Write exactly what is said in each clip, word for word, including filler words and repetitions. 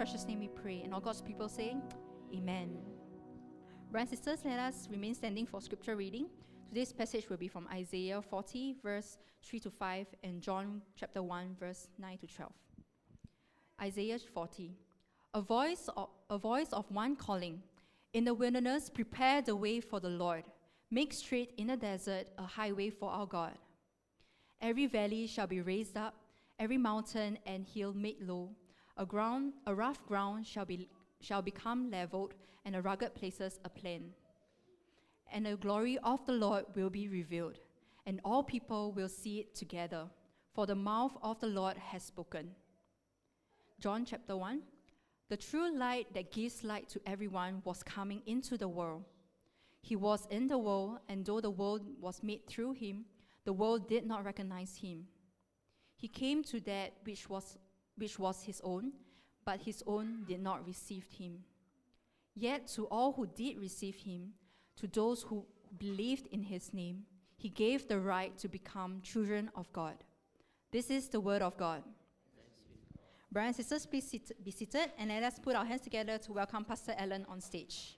precious name we pray. And all God's people say, Amen. Brothers and sisters, let us remain standing for scripture reading. Today's passage will be from Isaiah forty, verse three to five, and John chapter one, verse nine to twelve. Isaiah forty. A voice of, a voice of one calling, in the wilderness, prepare the way for the Lord. Make straight in the desert a highway for our God. Every valley shall be raised up, every mountain and hill made low. A ground, a rough ground shall be shall become leveled, and the rugged places a plain. And the glory of the Lord will be revealed, and all people will see it together, for the mouth of the Lord has spoken. John chapter one. The true light that gives light to everyone was coming into the world. He was in the world, and though the world was made through him, the world did not recognize him. He came to that which was, which was his own, but his own did not receive him. Yet to all who did receive him, to those who believed in his name, he gave the right to become children of God. This is the word of God. Brothers and sisters, please sit, be seated, and let us put our hands together to welcome Pastor Alan on stage.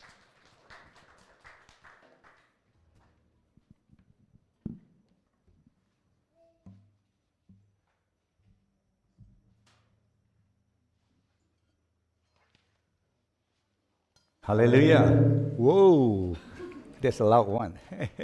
Hallelujah. Whoa, that's a loud one.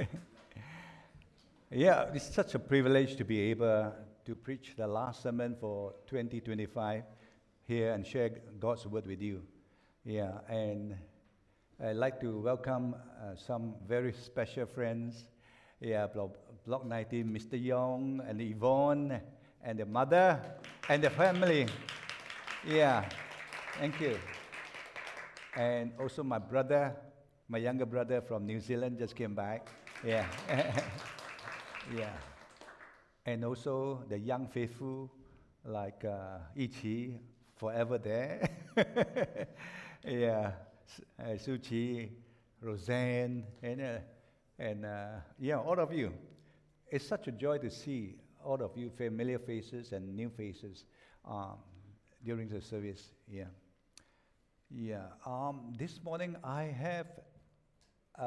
Yeah, it's such a privilege to be able to preach the last sermon for twenty twenty-five here and share God's word with you. Yeah, and I'd like to welcome uh, some very special friends. Yeah, Block, Block nineteen, Mister Young and Yvonne and the mother and the family. Yeah, thank you. And also my brother, my younger brother from New Zealand just came back. Yeah. Yeah. And also the young faithful like uh, Ichi, forever there. Yeah. Uh, Suchi, Roseanne, and, uh, and uh, yeah, all of you. It's such a joy to see all of you familiar faces and new faces um, during the service. Yeah. Yeah, um, this morning I have uh,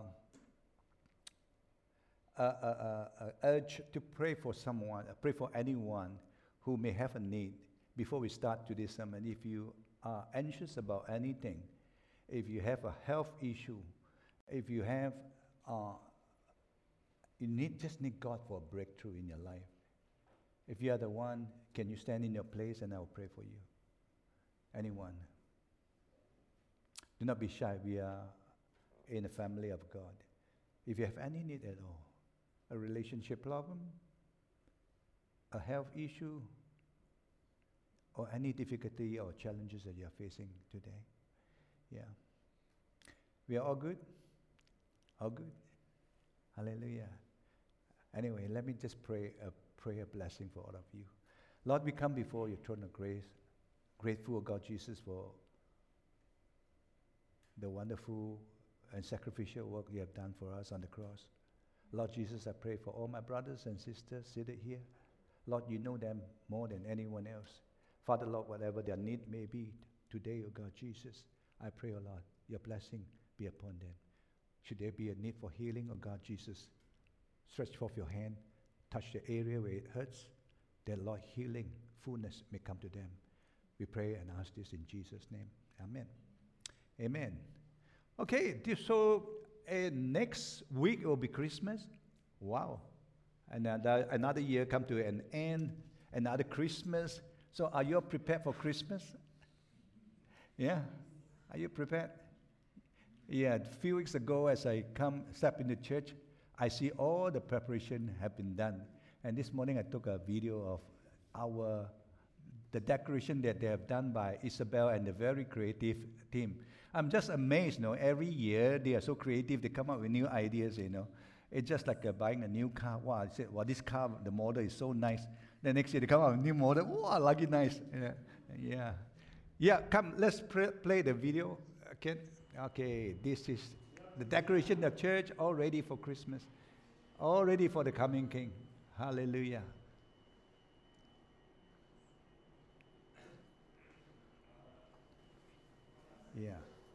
a, a, a, a urge to pray for someone, uh, pray for anyone who may have a need. Before we start today's sermon, if you are anxious about anything, if you have a health issue, if you have, uh, you need just need God for a breakthrough in your life. If you are the one, can you stand in your place and I will pray for you? Anyone? Do not be shy. We are in the family of God. If you have any need at all, a relationship problem, a health issue, or any difficulty or challenges that you are facing today, yeah. We are all good? All good? Hallelujah. Anyway, let me just pray a prayer blessing for all of you. Lord, we come before your throne of grace, grateful, God Jesus, for the wonderful and sacrificial work you have done for us on the cross. Lord Jesus, I pray for all my brothers and sisters seated here. Lord, you know them more than anyone else. Father, Lord, whatever their need may be today, O God Jesus, I pray, O Lord, your blessing be upon them. Should there be a need for healing, O God Jesus, stretch forth your hand, touch the area where it hurts, that, Lord, healing, fullness may come to them. We pray and ask this in Jesus' name. Amen. Amen. Okay, this, so uh, next week will be Christmas. Wow. Another, another year come to an end, another Christmas. So are you prepared for Christmas? Yeah? Are you prepared? Yeah, a few weeks ago as I come, step into church, I see all the preparation have been done. And this morning I took a video of our, the decoration that they have done by Isabel and the very creative team. I'm just amazed, you know, every year they are so creative, they come up with new ideas, you know. It's just like uh, buying a new car. Wow, I said, well, this car, the model is so nice. The next year they come out with a new model. Wow, I like it nice. Yeah, yeah. Yeah, come, let's pr- play the video. Okay, okay, this is the decoration of the church, all ready for Christmas. All ready for the coming King. Hallelujah. Yeah.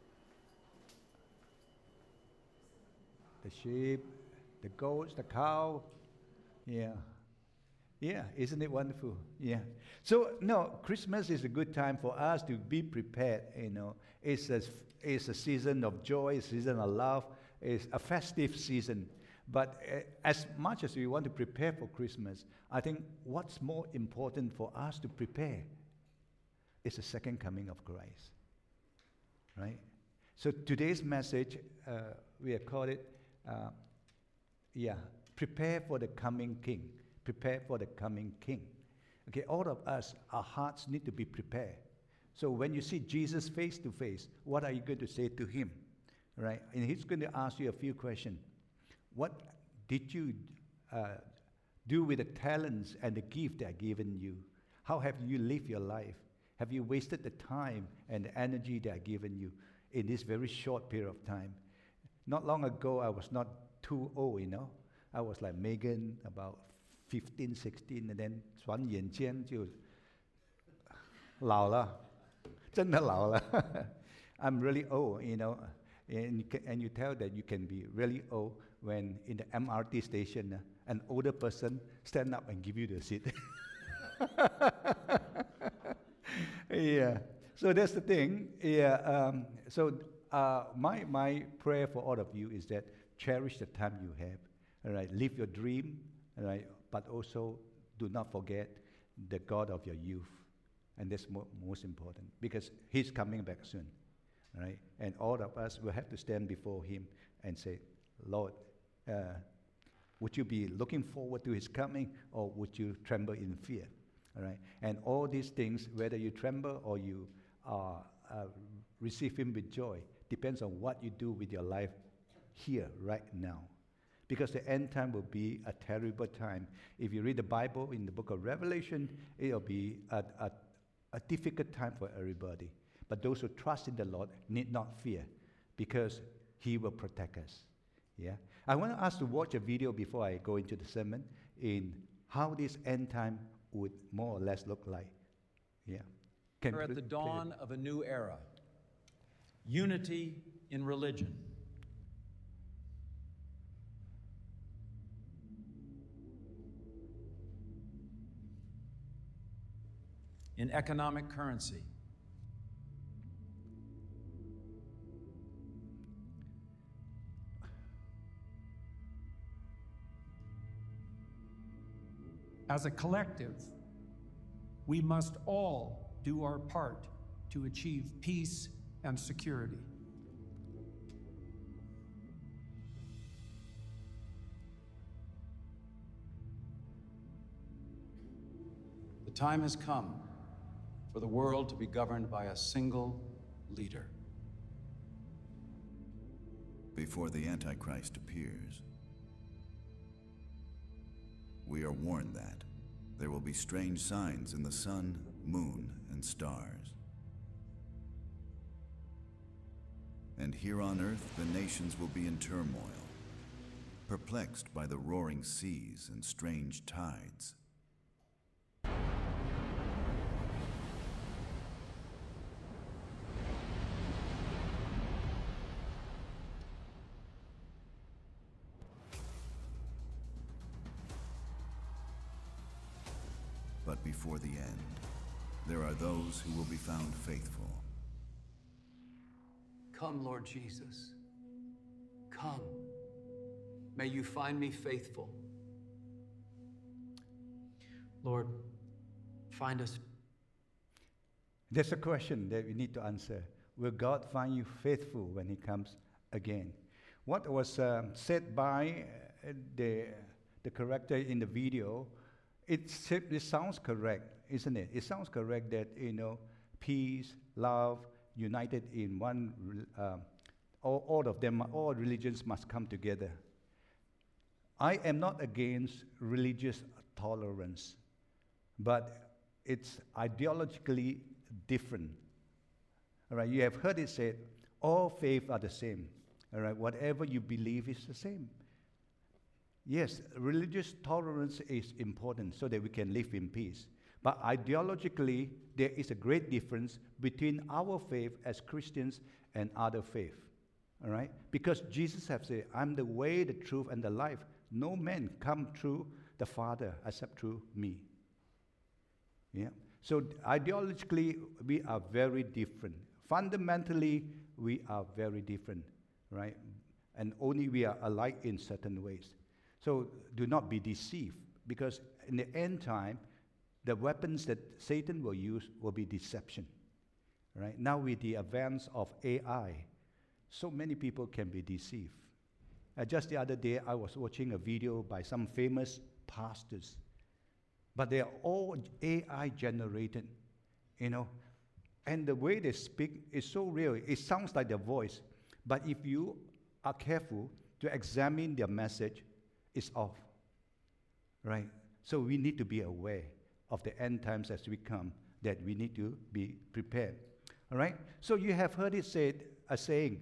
The sheep, the goats, the cow. Yeah. Yeah, isn't it wonderful? Yeah. So, no, Christmas is a good time for us to be prepared, you know. It's a, it's a season of joy, a season of love, it's a festive season. But uh, as much as we want to prepare for Christmas, I think what's more important for us to prepare is the second coming of Christ. Right? So today's message, uh, we have called it, uh, yeah, prepare for the coming King. Prepare for the coming King. Okay, all of us, our hearts need to be prepared. So when you see Jesus face to face, what are you going to say to him? Right? And he's going to ask you a few questions. What did you uh, do with the talents and the gift that are given you? How have you lived your life? Have you wasted the time and the energy that are given you in this very short period of time? Not long ago, I was not too old, you know. I was like Megan, about fifteen, sixteen, and then 转眼间就老了，真的老了。I'm really old, you know, and you, can, and you tell that you can be really old when in the M R T station, uh, an older person stand up and give you the seat. Yeah, so that's the thing. Yeah, um, so uh, my my prayer for all of you is that cherish the time you have. All right, live your dream. All right, but also do not forget the God of your youth, and that's mo most important because He's coming back soon. All right, and all of us will have to stand before Him and say, Lord, uh, would you be looking forward to His coming, or would you tremble in fear? All right, and all these things, whether you tremble or you uh, uh, receive Him with joy, depends on what you do with your life here, right now. Because the end time will be a terrible time. If you read the Bible in the book of Revelation, it'll be a, a, a difficult time for everybody. But those who trust in the Lord need not fear, because He will protect us. Yeah, I want to ask to watch a video before I go into the sermon in how this end time would more or less look like. Yeah. Can We're at the dawn of a new era. Unity in religion. In economic currency. As a collective, we must all do our part to achieve peace and security. The time has come for the world to be governed by a single leader. Before the Antichrist appears, we are warned that there will be strange signs in the sun, moon, and stars. And here on earth, the nations will be in turmoil, perplexed by the roaring seas and strange tides. But before the end, there are those who will be found faithful. Come, Lord Jesus. Come. May you find me faithful. Lord, find us. There's a question that we need to answer. Will God find you faithful when He comes again? What was um, said by uh, the, the character in the video, it, it sounds correct, isn't it? It sounds correct that, you know, peace, love, united in one, uh, all, all of them, all religions must come together. I am not against religious tolerance, but it's ideologically different. All right, you have heard it said, all faiths are the same. All right, whatever you believe is the same. Yes, religious tolerance is important so that we can live in peace. But ideologically, there is a great difference between our faith as Christians and other faith. All right? Because Jesus has said, I'm the way, the truth, and the life. No man come through the Father except through me. Yeah? So ideologically, we are very different. Fundamentally, we are very different, right? And only we are alike in certain ways. So do not be deceived, because in the end time, the weapons that Satan will use will be deception, right? Now with the advance of A I, so many people can be deceived. Uh, just the other day, I was watching a video by some famous pastors, but they are all A I generated, you know, and the way they speak is so real. It sounds like their voice, but if you are careful to examine their message, it's off, right? So we need to be aware of the end times as we come, that we need to be prepared, all right? So you have heard it said, a saying,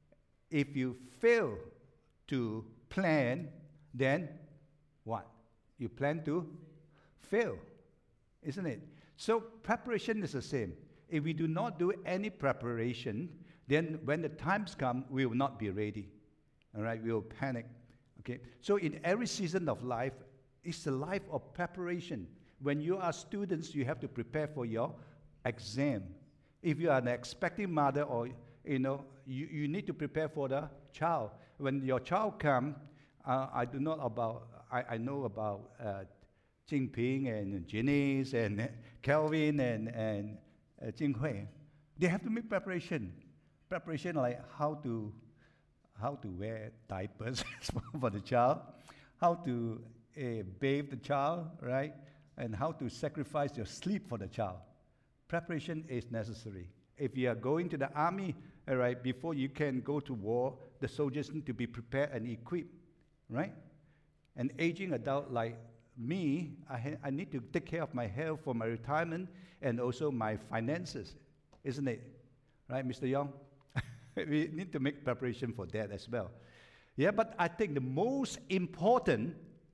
if you fail to plan, then what? You plan to fail, isn't it? So preparation is the same. If we do not do any preparation, then when the times come, we will not be ready, all right? We will panic, okay? So in every season of life, it's a life of preparation. When you are students, you have to prepare for your exam. If you are an expecting mother, or you know, you, you need to prepare for the child. When your child comes, uh, I do not about, I, I know about uh, Jingping and Janice and uh, Kelvin and, and uh, Jinghui. They have to make preparation. Preparation like how to, how to wear diapers for the child, how to uh, bathe the child, right? And how to sacrifice your sleep for the child. Preparation is necessary. If you are going to the army, all right, before you can go to war, the soldiers need to be prepared and equipped, right? An aging adult like me, I, ha- I need to take care of my health for my retirement and also my finances, isn't it? Right, Mister Young? We need to make preparation for that as well. Yeah, but I think the most important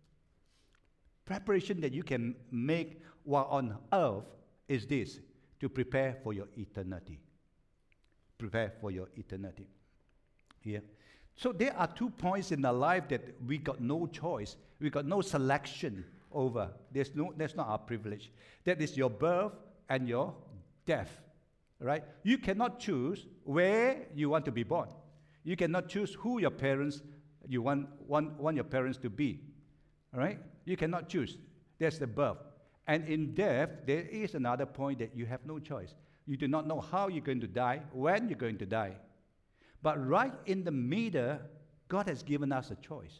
preparation that you can make while on earth is this, to prepare for your eternity. Prepare for your eternity. Yeah. So there are two points in our life that we got no choice. We got no selection over. There's no, that's not our privilege. That is your birth and your death. Right? You cannot choose where you want to be born. You cannot choose who your parents you want, want, want your parents to be. All right? You cannot choose. That's the birth. And in death, there is another point that you have no choice. You do not know how you're going to die, when you're going to die. But right in the middle, God has given us a choice.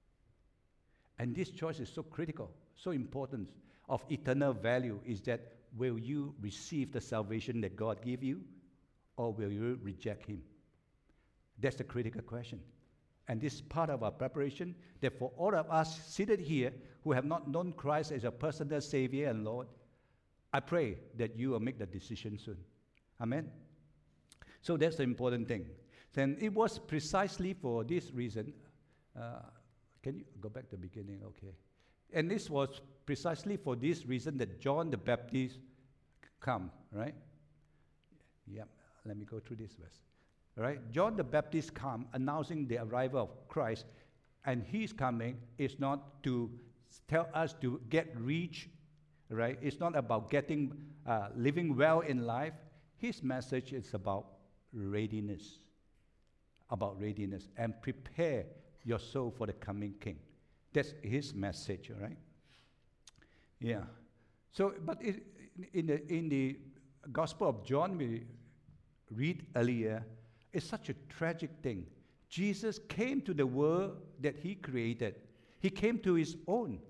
And this choice is so critical, so important, of eternal value, is that will you receive the salvation that God gave you, or will you reject Him? That's the critical question. And this is part of our preparation, that for all of us seated here who have not known Christ as a personal Savior and Lord, I pray that you will make the decision soon. Amen? So that's the important thing. Then it was precisely for this reason, uh, can you go back to the beginning? Okay. And this was precisely for this reason that John the Baptist come, right? Yeah, let me go through this verse. All right, John the Baptist come announcing the arrival of Christ, and his coming is not to tell us to get rich, right? It's not about getting, uh, living well in life. His message is about readiness, about readiness, and prepare your soul for the coming King. That's his message, all right? Yeah. So, but it, in the in the Gospel of John, we read earlier, it's such a tragic thing. Jesus came to the world that he created. He came to his own.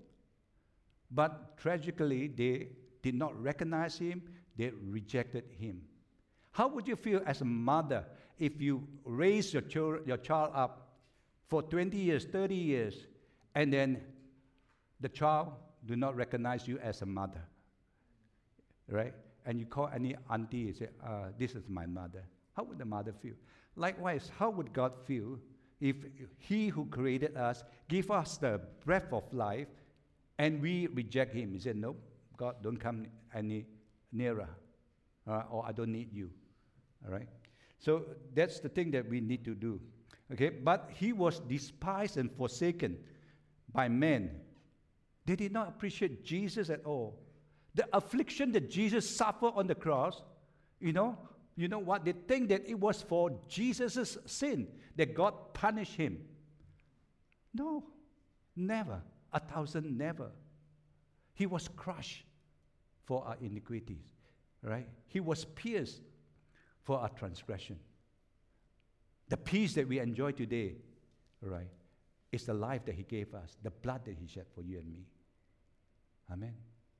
But tragically, they did not recognize him. They rejected him. How would you feel as a mother if you raise your, chil- your child up for twenty years, thirty years, and then the child do not recognize you as a mother, right? And you call any auntie and say, uh, this is my mother. How would the mother feel? Likewise, how would God feel if he who created us give us the breath of life and we reject him? He said, no, God, don't come any nearer, uh, or I don't need you. All right? So that's the thing that we need to do. Okay? But he was despised and forsaken by men. They did not appreciate Jesus at all. The affliction that Jesus suffered on the cross, you know, you know what? They think that it was for Jesus' sin that God punished him. No, never. A thousand never. He was crushed for our iniquities, right? He was pierced for our transgression. The peace that we enjoy today, right, is the life that he gave us, the blood that he shed for you and me. Amen.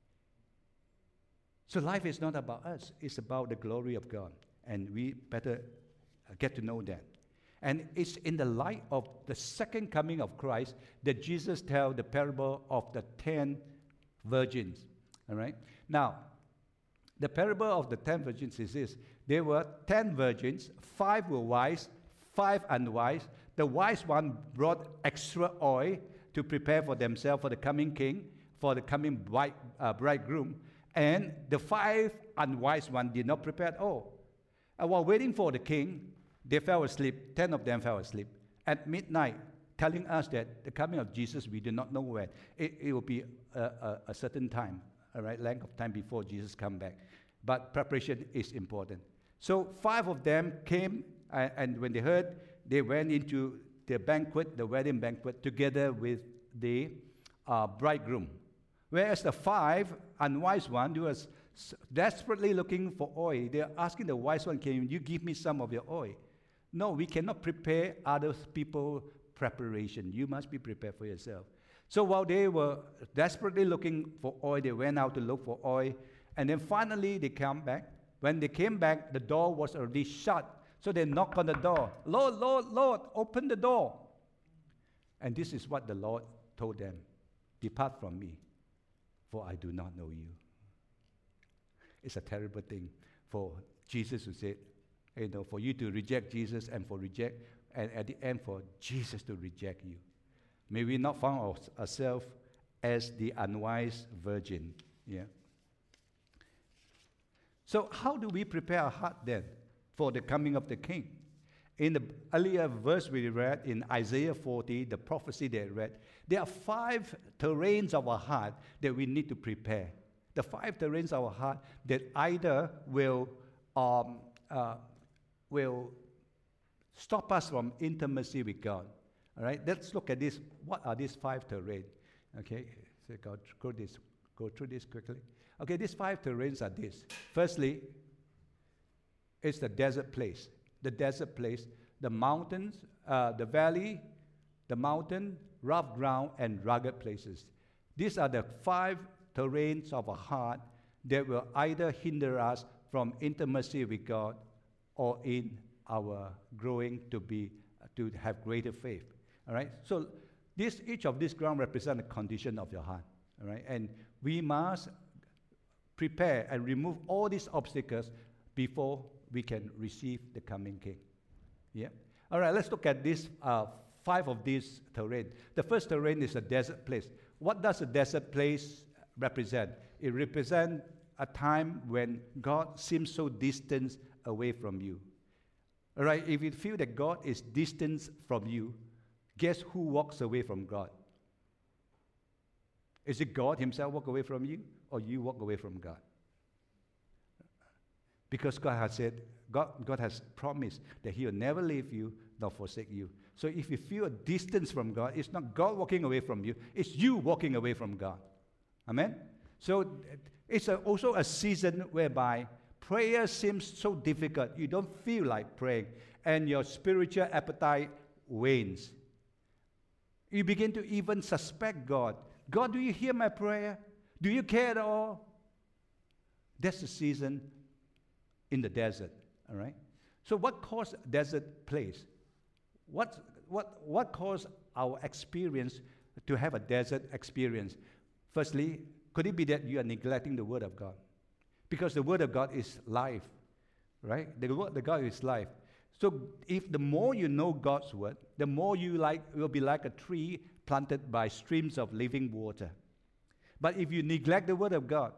So life is not about us. It's about the glory of God. And we better get to know that. And it's in the light of the second coming of Christ that Jesus tells the parable of the ten virgins. All right? Now, the parable of the ten virgins is this. There were ten virgins. Five were wise, five unwise. The wise one brought extra oil to prepare for themselves for the coming king, for the coming bride, uh, bridegroom. And the five unwise ones did not prepare at all. And while waiting for the king, they fell asleep. Ten of them fell asleep at midnight, telling us that the coming of Jesus, we do not know when. It, it will be a, a, a certain time, all right, length of time before Jesus come back. But preparation is important. So five of them came, uh, and when they heard, they went into the banquet, the wedding banquet, together with the uh, bridegroom. Whereas the five unwise ones, they were desperately looking for oil. They are asking the wise one, can you give me some of your oil? No, we cannot prepare other people's preparation. You must be prepared for yourself. So while they were desperately looking for oil, they went out to look for oil. And then finally they came back. When they came back, the door was already shut. So they knocked on the door. Lord, Lord, Lord, open the door. And this is what the Lord told them. Depart from me, for I do not know you. It's a terrible thing for Jesus to say, you know, for you to reject Jesus and for reject, and at the end for Jesus to reject you. May we not find our, ourselves as the unwise virgin. Yeah. So how do we prepare our heart then for the coming of the King? In the earlier verse we read in Isaiah forty, the prophecy they read, there are five terrains of our heart that we need to prepare. The five terrains of our heart that either will um, uh, will stop us from intimacy with God. All right, let's look at this. What are these five terrains? Okay, so go, go, this, go through this quickly. Okay, these five terrains are this. Firstly, it's the desert place. The desert place, the mountains, uh, the valley, the mountain, rough ground, and rugged places. These are the five terrains of a heart that will either hinder us from intimacy with God or in our growing to be to have greater faith. All right. So this each of these ground represent a condition of your heart. All right, and we must prepare and remove all these obstacles before we can receive the coming King. Yeah. All right. Let's look at these uh, five of these terrain. The first terrain is a desert place. What does a desert place represent? It represents a time when God seems so distant away from you. All right, if you feel that God is distant from you, guess who walks away from God? Is it God himself walk away from you, or you walk away from God? Because God has said, God, God has promised that he will never leave you nor forsake you. So if you feel a distance from God, it's not God walking away from you, it's you walking away from God. Amen? So it's a, also a season whereby prayer seems so difficult. You don't feel like praying, and your spiritual appetite wanes. You begin to even suspect God. God, do you hear my prayer? Do you care at all? That's the season in the desert, all right? So what caused desert place? What, what, what caused our experience to have a desert experience? Firstly, could it be that you are neglecting the Word of God? Because the Word of God is life, right? The Word of God is life. So if the more you know God's Word, the more you like will be like a tree planted by streams of living water. But if you neglect the Word of God,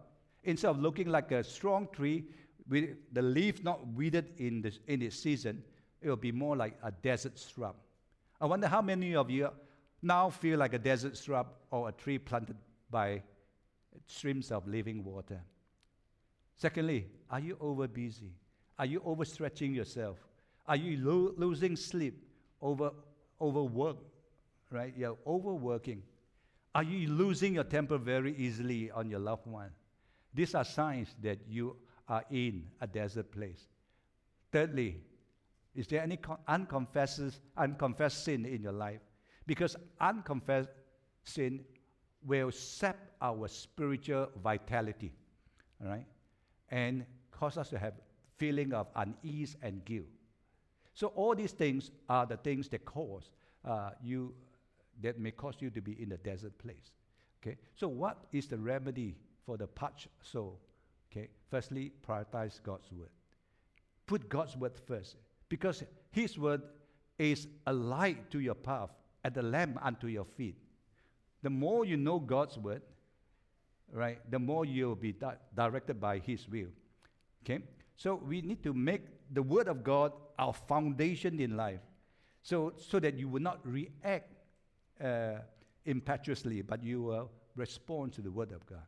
Instead of looking like a strong tree with the leaf not withered in, the, in its season, it will be more like a desert shrub. I wonder how many of you now feel like a desert shrub or a tree planted by streams of living water. Secondly, are you over busy? Are you overstretching yourself? Are you lo- losing sleep, over overwork, right? You're overworking. Are you losing your temper very easily on your loved one? These are signs that you are in a desert place. Thirdly, is there any con- unconfessed, unconfessed sin in your life? Because unconfessed sin will sap our spiritual vitality, all right? And cause us to have feeling of unease and guilt. So all these things are the things that cause uh, you, that may cause you to be in a desert place. Okay. So what is the remedy for the parched soul? Okay. Firstly, prioritize God's word. Put God's word first, because His word is a light to your path and a lamp unto your feet. The more you know God's word, right, the more you'll be di- directed by His will. Okay. So we need to make the word of God our foundation in life, so so that you will not react uh, impetuously, but you will respond to the word of God.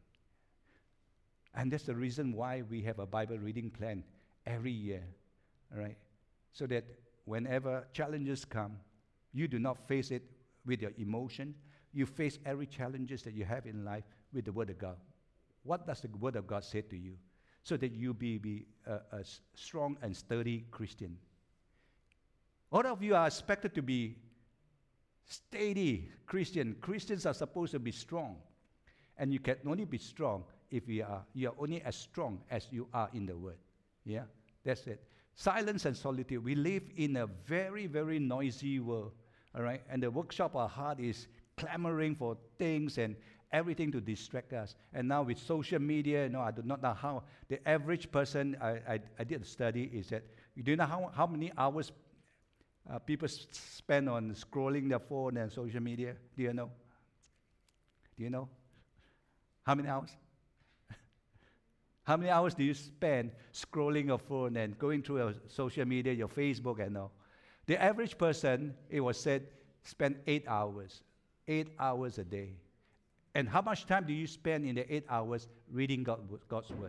And that's the reason why we have a Bible reading plan every year, all right? So that whenever challenges come, you do not face it with your emotion. You face every challenges that you have in life with the word of God. What does the word of God say to you? So that you be, be a, a s- strong and sturdy Christian. All of you are expected to be steady Christian. Christians are supposed to be strong. And you can only be strong if you are, you are only as strong as you are in the Word. Yeah, that's it. Silence and solitude. We live in a very, very noisy world. All right? And the workshop, our heart is clamoring for things and everything to distract us. And now with social media, you know, I do not know how the average person, I, I, I did a study, is that, do you know how, how many hours uh, people s- spend on scrolling their phone and social media? Do you know? Do you know? How many hours? How many hours do you spend scrolling your phone and going through your social media, your Facebook and all? The average person, it was said, spend eight hours. Eight hours a day. And how much time do you spend in the eight hours reading God, God's word?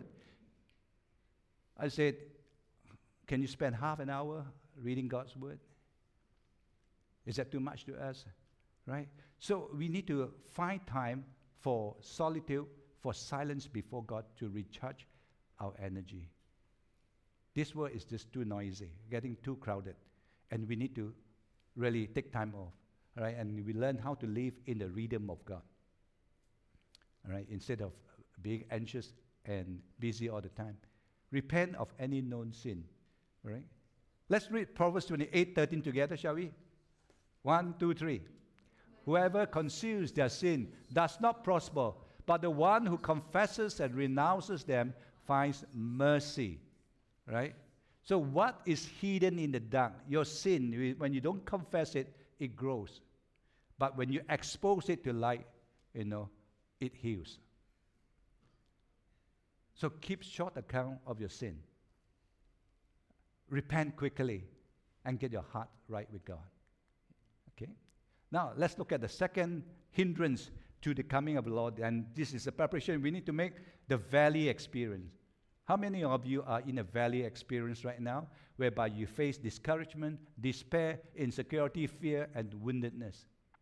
I said, can you spend half an hour reading God's word? Is that too much to us? Right? So we need to find time for solitude, for silence before God to recharge our energy. This world is just too noisy, getting too crowded. And we need to really take time off. All right? And we learn how to live in the rhythm of God. All right, instead of being anxious and busy all the time. Repent of any known sin. All right? Let's read Proverbs twenty-eight thirteen together, shall we? One, two, three. Whoever conceals their sin does not prosper, but the one who confesses and renounces them finds mercy. Right? So what is hidden in the dark? Your sin, when you don't confess it, it grows. But when you expose it to light, you know, it heals. So keep short account of your sin. Repent quickly and get your heart right with God. Okay? Now, let's look at the second hindrance to the coming of the Lord. And this is a preparation we need to make, the valley experience. How many of you are in a valley experience right now, whereby you face discouragement, despair, insecurity, fear, and woundedness?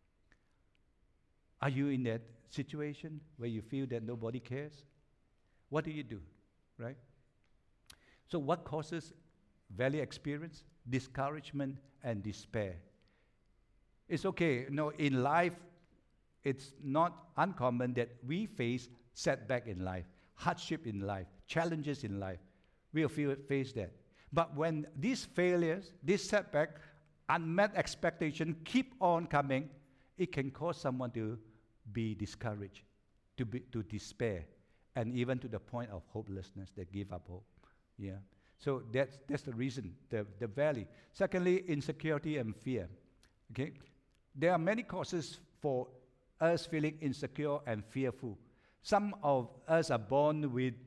Are you in that situation where you feel that nobody cares? What do you do, right? So what causes valley experience? Discouragement and despair. It's okay, you know, in life, it's not uncommon that we face setback in life, hardship in life, challenges in life. We'll feel, face that. But when these failures, this setback, unmet expectation keep on coming, it can cause someone to be discouraged, to be, to despair, and even to the point of hopelessness. They give up hope. Yeah. So that's that's the reason, the, the valley. Secondly, insecurity and fear. Okay? There are many causes for us feeling insecure and fearful. Some of us are born with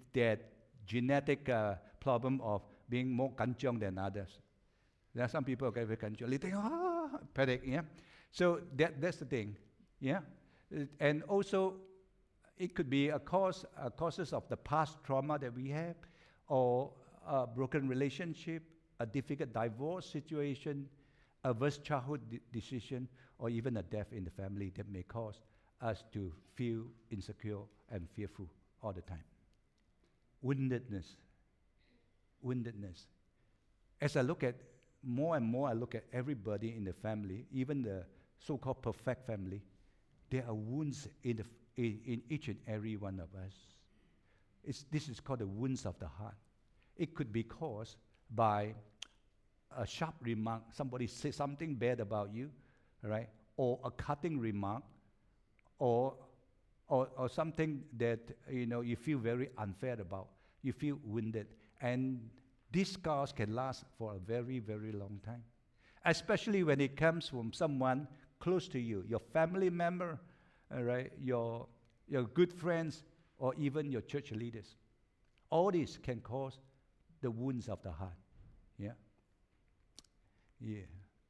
that genetic uh, problem of being more kanchiong than others. There are some people who get very kanchiong. They think, ah, panic, yeah. So that, that's the thing, yeah. Uh, And also, it could be a cause, uh, causes of the past trauma that we have, or a broken relationship, a difficult divorce situation, a worst childhood de- decision, or even a death in the family that may cause us to feel insecure and fearful all the time. Woundedness. Woundedness. As I look at, more and more I look at everybody in the family, even the so-called perfect family, there are wounds in, the f- in, in each and every one of us. It's, this is called the wounds of the heart. It could be caused by a sharp remark, somebody said something bad about you, right? Or a cutting remark, or, or, or something that, you know, you feel very unfair about. You feel wounded. And these scars can last for a very, very long time. Especially when it comes from someone close to you, your family member, all right, your, your good friends, or even your church leaders. All this can cause the wounds of the heart. Yeah. Yeah.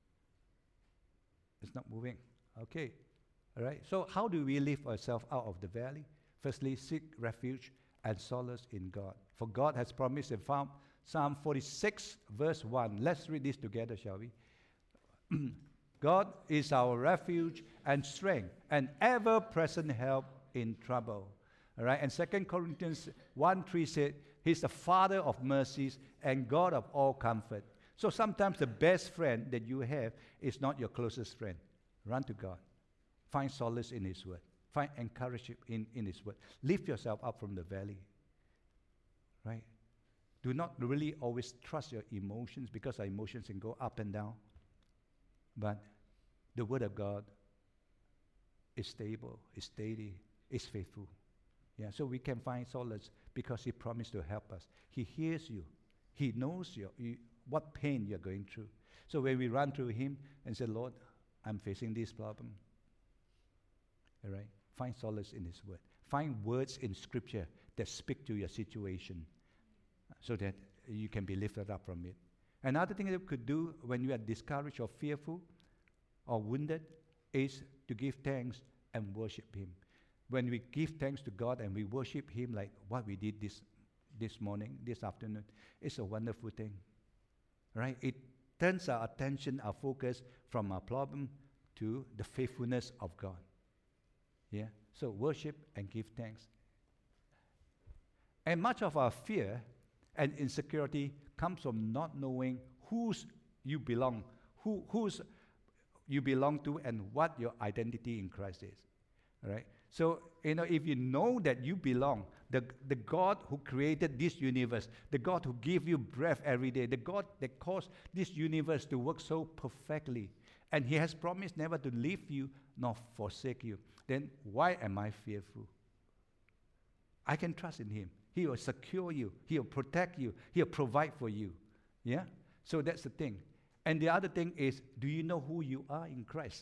It's not moving. Okay. All right. So how do we lift ourselves out of the valley? Firstly, seek refuge and solace in God. For God has promised in Psalm forty-six, verse one. Let's read this together, shall we? God is our refuge and strength, and ever-present help in trouble. All right. And Second Corinthians one three said, He's the Father of mercies and God of all comfort. So sometimes the best friend that you have is not your closest friend. Run to God. Find solace in His word. Find encouragement in, in His word. Lift yourself up from the valley. Right? Do not really always trust your emotions, because our emotions can go up and down. But the word of God is stable, is steady, is faithful. Yeah, so we can find solace because He promised to help us. He hears you. He knows you, you, what pain you're going through. So when we run to Him and say, Lord, I'm facing this problem. All right? Find solace in His word. Find words in Scripture that speak to your situation so that you can be lifted up from it. Another thing that we could do when you are discouraged or fearful or wounded is to give thanks and worship Him. When we give thanks to God and we worship Him like what we did this, this morning, this afternoon, it's a wonderful thing. Right? It turns our attention, our focus from our problem to the faithfulness of God. Yeah? So worship and give thanks. And much of our fear and insecurity comes from not knowing whose you belong, who whose you belong to, and what your identity in Christ is. All right? So, you know, if you know that you belong, the, the God who created this universe, the God who gave you breath every day, the God that caused this universe to work so perfectly, and He has promised never to leave you nor forsake you, then why am I fearful? I can trust in Him. He will secure you. He will protect you. He will provide for you. Yeah? So that's the thing. And the other thing is, do you know who you are in Christ?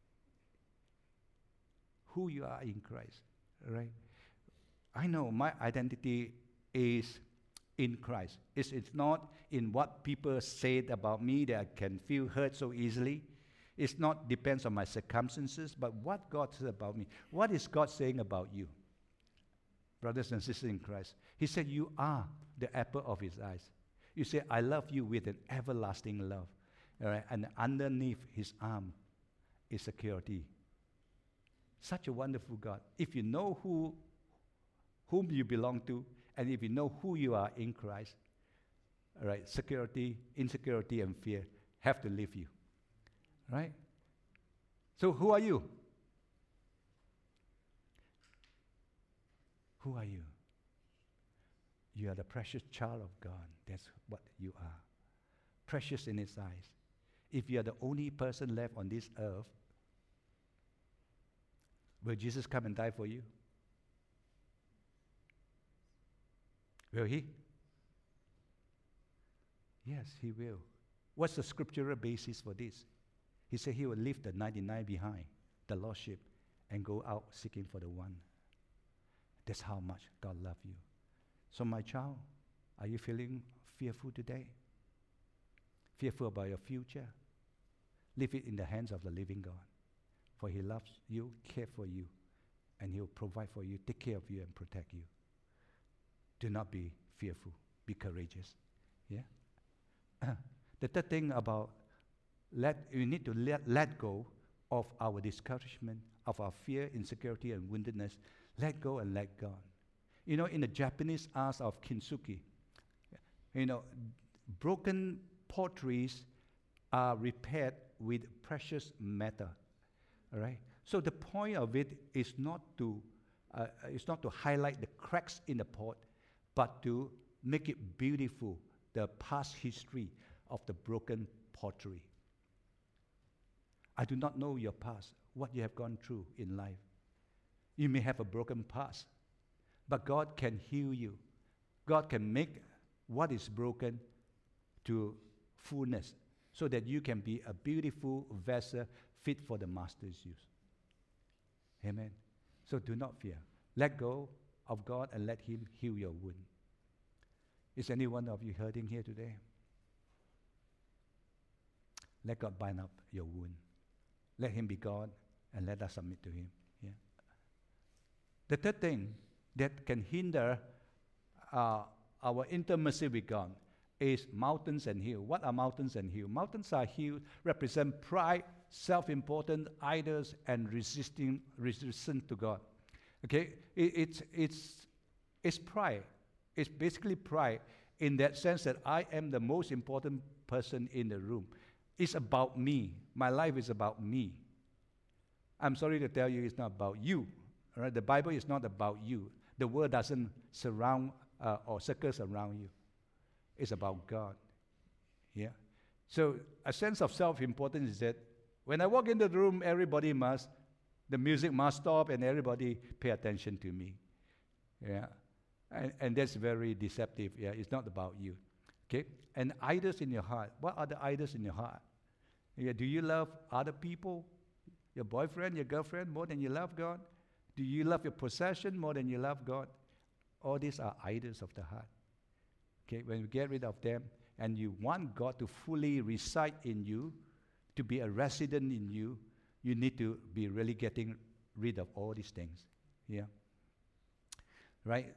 Who you are in Christ, right? I know my identity is in Christ. It's, it's not in what people said about me that I can feel hurt so easily. It's not depends on my circumstances, but what God says about me. What is God saying about you? Brothers and sisters in Christ, He said you are the apple of His eyes. You say, I love you with an everlasting love. All right? And underneath His arm is security. Such a wonderful God. If you know who, whom you belong to, and if you know who you are in Christ, all right, security, insecurity, and fear have to leave you. Right? So who are you? Who are you? You are the precious child of God. That's what you are. Precious in His eyes. If you are the only person left on this earth, will Jesus come and die for you? Will He? Yes, He will. What's the scriptural basis for this? He said He will leave the ninety-nine behind, the lost sheep, and go out seeking for the one. That's how much God loves you. So, my child, are you feeling fearful today? Fearful about your future? Leave it in the hands of the living God. For He loves you, cares for you, and He'll provide for you, take care of you, and protect you. Do not be fearful. Be courageous. Yeah? The third thing about let we need to let, let go of our discouragement, of our fear, insecurity, and woundedness. Let go and let God. You know, in the Japanese art of kintsugi, you know, broken potteries are repaired with precious metal. All right. So the point of it is not to uh, is not to highlight the cracks in the pot, but to make it beautiful, the past history of the broken pottery. I do not know your past, what you have gone through in life. You may have a broken past, but God can heal you. God can make what is broken to fullness so that you can be a beautiful vessel fit for the Master's use. Amen. So do not fear. Let go of God and let Him heal your wound. Is any one of you hurting here today? Let God bind up your wound. Let Him be God and let us submit to Him. Yeah. The third thing that can hinder uh, our intimacy with God is mountains and hills. What are mountains and hills? Mountains are hills represent pride, self-importance, idols, and resisting resistance to God. Okay, it, it's it's it's pride. It's basically pride in that sense that I am the most important person in the room. It's about me. My life is about me. I'm sorry to tell you, it's not about you. All right? The Bible is not about you. The world doesn't surround uh, or circles around you. It's about God. Yeah. So a sense of self-importance is that when I walk into the room, everybody must, the music must stop and everybody pay attention to me. Yeah. And, and that's very deceptive. Yeah. It's not about you. Okay. And idols in your heart. What are the idols in your heart? Yeah. Do you love other people, your boyfriend, your girlfriend, more than you love God? Do you love your possession more than you love God? All these are idols of the heart. Okay, when we get rid of them and you want God to fully reside in you, to be a resident in you, you need to be really getting rid of all these things. Yeah. Right?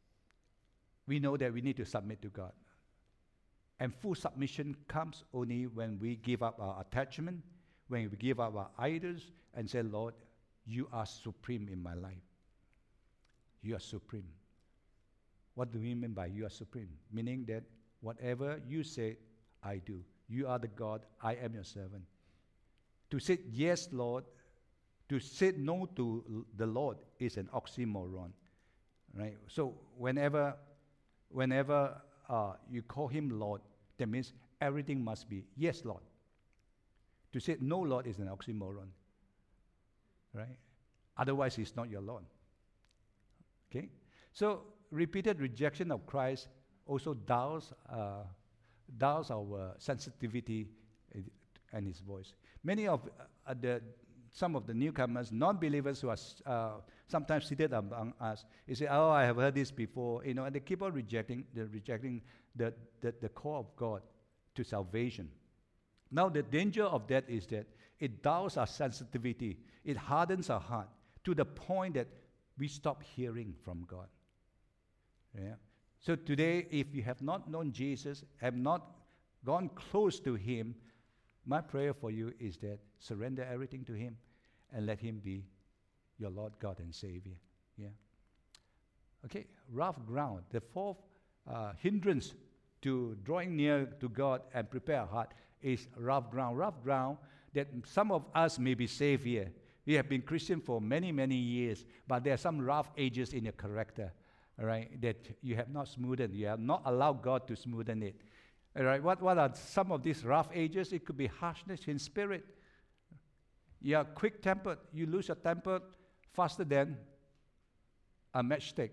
We know that we need to submit to God. And full submission comes only when we give up our attachment, when we give up our idols and say, Lord, you are supreme in my life. You are supreme. What do we mean by you are supreme? Meaning that whatever you say, I do. You are the God, I am your servant. To say yes, Lord, to say no to the Lord is an oxymoron. Right? So whenever, whenever uh, you call Him Lord, that means everything must be yes, Lord. To say no, Lord, is an oxymoron. Right? Otherwise, He's not your Lord. Okay? So, repeated rejection of Christ also dulls, uh, dulls our sensitivity and His voice. Many of uh, the, some of the newcomers, non-believers who are uh, sometimes seated among us, they say, oh, I have heard this before, you know, and they keep on rejecting the, rejecting the, the, the call of God to salvation. Now, the danger of that is that it dulls our sensitivity. It hardens our heart to the point that we stop hearing from God. Yeah. So today, if you have not known Jesus, have not gone close to Him, my prayer for you is that surrender everything to Him and let Him be your Lord, God, and Savior. Yeah. Okay, rough ground. The fourth uh, hindrance to drawing near to God and prepare our heart is rough ground. Rough ground that some of us may be saved here. We have been Christian for many, many years, but there are some rough edges in your character. All right, that you have not smoothened. You have not allowed God to smoothen it. All right, what, what are some of these rough edges? It could be harshness in spirit. You are quick-tempered. You lose your temper faster than a matchstick.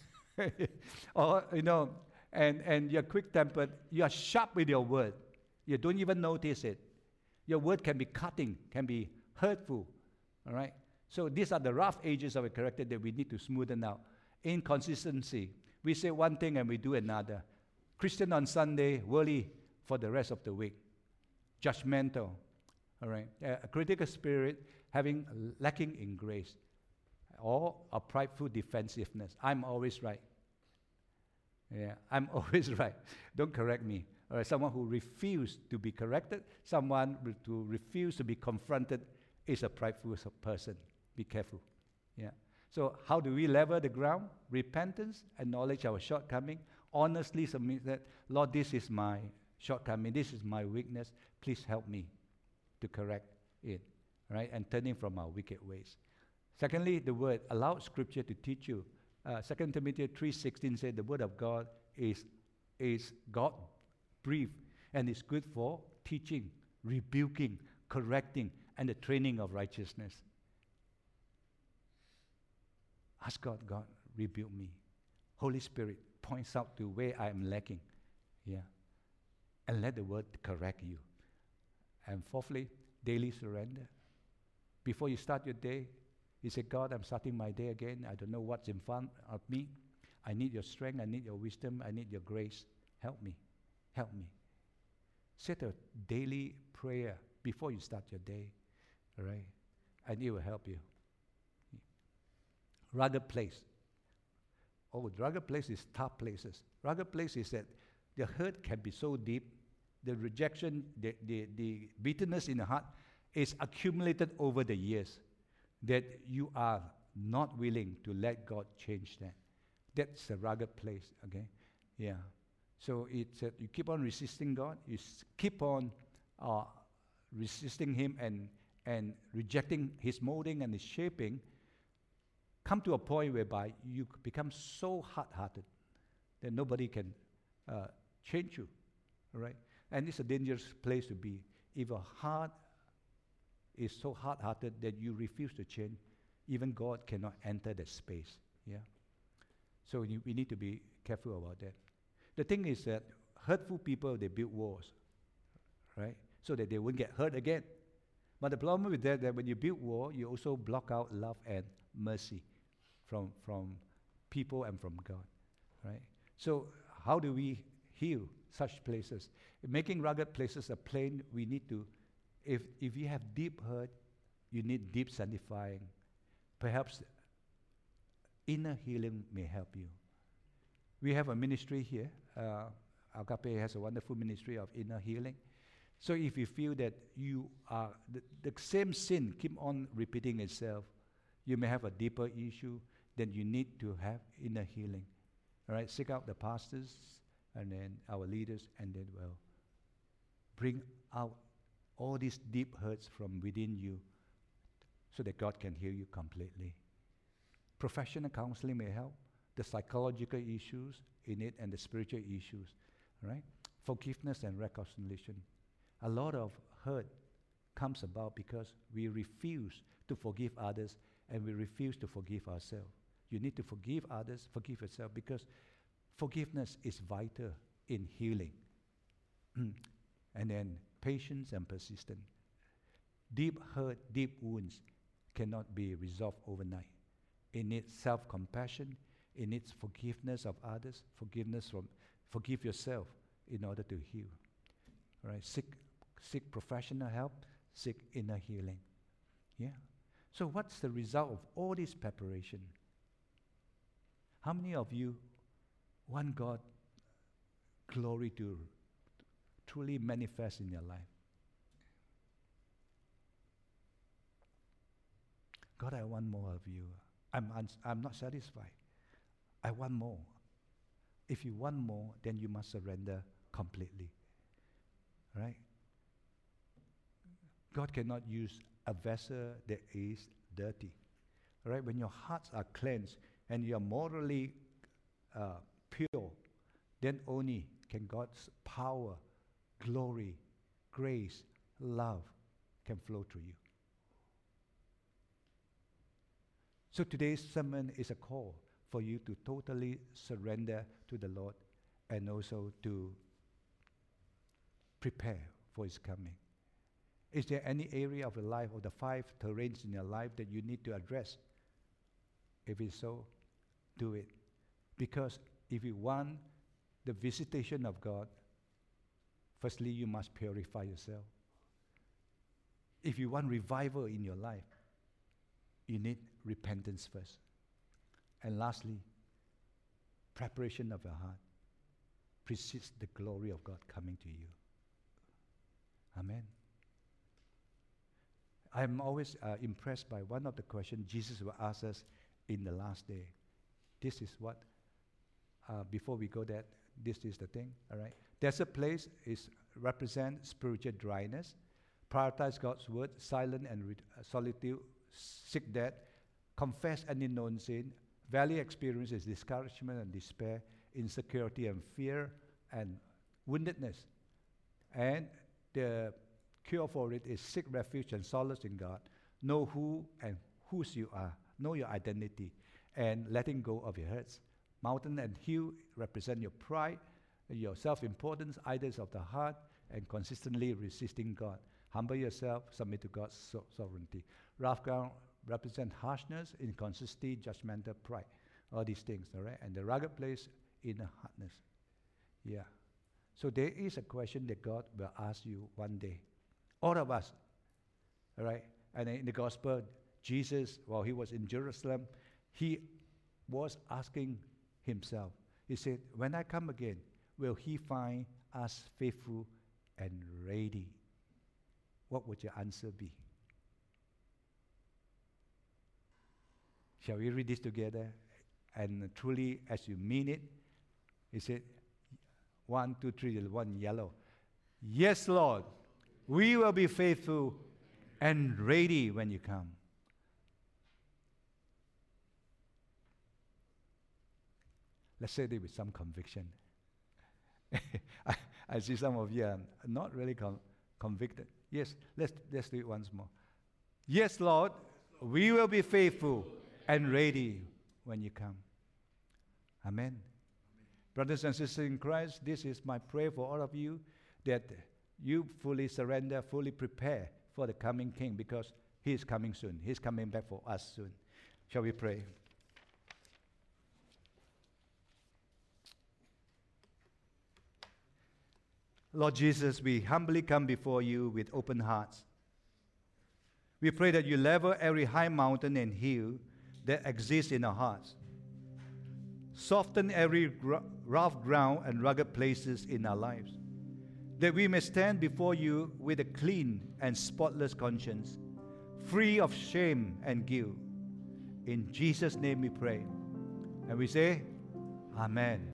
Or, you know, and, and you're quick-tempered. You are sharp with your word. You don't even notice it. Your word can be cutting, can be hurtful. All right? So these are the rough edges of a character that we need to smoothen out. Inconsistency. We say one thing and we do another. Christian on Sunday, worldly for the rest of the week. Judgmental, all right? Uh, a critical spirit, having lacking in grace, or a prideful defensiveness. I'm always right. Yeah, I'm always right. Don't correct me. All right, someone who refuses to be corrected, someone re- to refuse to be confronted is a prideful person. Be careful. Yeah. So how do we level the ground? Repentance, acknowledge our shortcoming, honestly submit that, Lord, this is my shortcoming, this is my weakness. Please help me to correct it, right? And turning from our wicked ways. Secondly, the word, allow Scripture to teach you. Uh, Second Timothy three sixteen said the word of God is, is God-breathed and is good for teaching, rebuking, correcting, and the training of righteousness. Ask God, God, rebuke me. Holy Spirit points out to where I am lacking. Yeah. And let the word correct you. And fourthly, daily surrender. Before you start your day, you say, God, I'm starting my day again. I don't know what's in front of me. I need your strength. I need your wisdom. I need your grace. Help me. Help me. Set a daily prayer before you start your day. All right? And it will help you. Rugged place. Oh, rugged place is tough places. Rugged place is that the hurt can be so deep, the rejection, the, the, the bitterness in the heart is accumulated over the years that you are not willing to let God change that. That's a rugged place, okay? Yeah. So it's uh, you keep on resisting God, you s- keep on uh, resisting Him and, and rejecting His molding and His shaping, come to a point whereby you become so hard-hearted that nobody can uh, change you, all right? And it's a dangerous place to be. If your heart is so hard-hearted that you refuse to change, even God cannot enter that space, yeah? So you, we need to be careful about that. The thing is that hurtful people, they build walls, right? So that they won't get hurt again. But the problem with that, that when you build wall, you also block out love and mercy from, from people and from God, right? So how do we heal such places? Making rugged places a plain, we need to, if, if you have deep hurt, you need deep sanctifying. Perhaps inner healing may help you. We have a ministry here. Uh, Agape has a wonderful ministry of inner healing. So if you feel that you are, the, the same sin keep on repeating itself, you may have a deeper issue, then you need to have inner healing. All right, seek out the pastors and then our leaders, and then well, bring out all these deep hurts from within you so that God can heal you completely. Professional counseling may help. The psychological issues in it and the spiritual issues, right? Forgiveness and reconciliation. A lot of hurt comes about because we refuse to forgive others and we refuse to forgive ourselves. You need to forgive others, forgive yourself, because forgiveness is vital in healing. And then patience and persistence. Deep hurt, deep wounds cannot be resolved overnight. It needs self-compassion. It needs forgiveness of others, forgiveness from, forgive yourself in order to heal. All right, seek, seek professional help, seek inner healing. Yeah. So what's the result of all this preparation? How many of you want God glory to truly manifest in your life? God, I want more of you. I'm, uns- I'm not satisfied. I want more. If you want more, then you must surrender completely. Right? God cannot use a vessel that is dirty. Right? When your hearts are cleansed and you are morally uh, pure, then only can God's power, glory, grace, love can flow through you. So today's sermon is a call for you to totally surrender to the Lord and also to prepare for His coming. Is there any area of your life, or the five terrains in your life, that you need to address? If it's so, do it. Because if you want the visitation of God, firstly, you must purify yourself. If you want revival in your life, you need repentance first. And lastly, preparation of your heart precedes the glory of God coming to you. Amen. I'm always uh, impressed by one of the questions Jesus will ask us in the last day. This is what, uh, before we go there, this is the thing, all right? Desert place is represent spiritual dryness. Prioritize God's word, silent and re- uh, solitude, seek death, confess any known sin. Valley experience is discouragement and despair, insecurity and fear, and woundedness. And the cure for it is seek refuge and solace in God. Know who and whose you are. Know your identity and letting go of your hurts. Mountain and hill represent your pride, your self-importance, idols of the heart, and consistently resisting God. Humble yourself, submit to God's so- sovereignty. Rough ground represent harshness, inconsistency, judgmental pride. All these things, all right? And the rugged place, inner hardness. Yeah. So there is a question that God will ask you one day. All of us, all right? And in the gospel, Jesus, while he was in Jerusalem, he was asking himself. He said, when I come again, will he find us faithful and ready? What would your answer be? Shall we read this together? And truly, as you mean it, he said, one, two, three, one yellow. Yes, Lord, we will be faithful and ready when you come. Let's say it with some conviction. I, I see some of you are not really con- convicted. Yes, let's, let's do it once more. Yes, Lord, we will be faithful and ready when you come. Amen. Amen. Brothers and sisters in Christ, this is my prayer for all of you, that you fully surrender, fully prepare for the coming King, because he is coming soon. He's coming back for us soon. Shall we pray? Lord Jesus, we humbly come before you with open hearts. We pray that you level every high mountain and hill that exists in our hearts. Soften every gr- rough ground and rugged places in our lives, that we may stand before you with a clean and spotless conscience, free of shame and guilt. In Jesus' name we pray. And we say, Amen.